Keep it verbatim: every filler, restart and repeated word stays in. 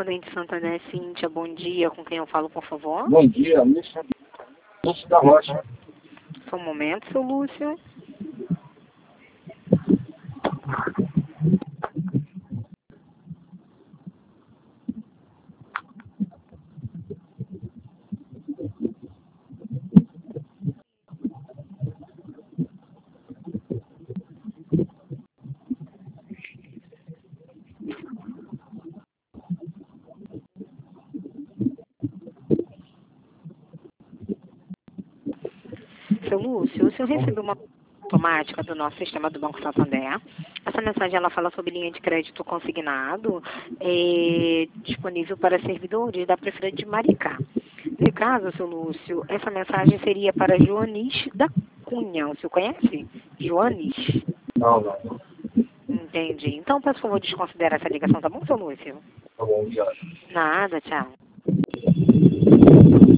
correspondente Santander, Cíntia, bom dia. Com quem eu falo, por favor? Bom dia, Lúcio. Lúcio da Rocha. Só um momento, seu Lúcio. Seu Lúcio, o senhor recebeu uma automática do nosso sistema do Banco Santander. Essa mensagem ela fala sobre linha de crédito consignado é, disponível para servidores da Prefeitura de Maricá. No caso, seu Lúcio, essa mensagem seria para Joanis da Cunha. O senhor conhece? Joanis? Não, não, não. Entendi. Então, por favor, desconsidera essa ligação, tá bom, seu Lúcio? Tá bom, obrigado. Nada, tchau.